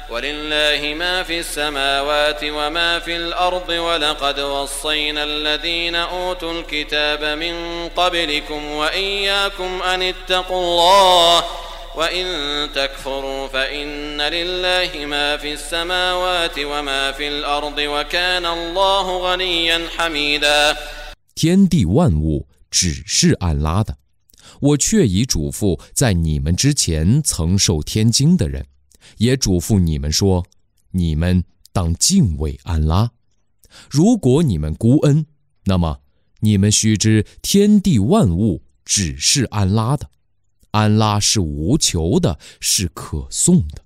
ولله ما في السماوات وما في الأرض ولقد وصينا الذين أوتوا الكتاب من قبلكم وإياكم أن اتقوا الله وإن تكفروا فإن لله ما في السماوات وما في الأرض وكان الله غنيا حميدا。 天地万物只是安拉的，我却已嘱咐在你们之前曾受天经的人，也嘱咐你们说，你们当敬畏安拉。如果你们孤恩，那么你们须知天地万物只是安拉的，安拉是无求的，是可颂的。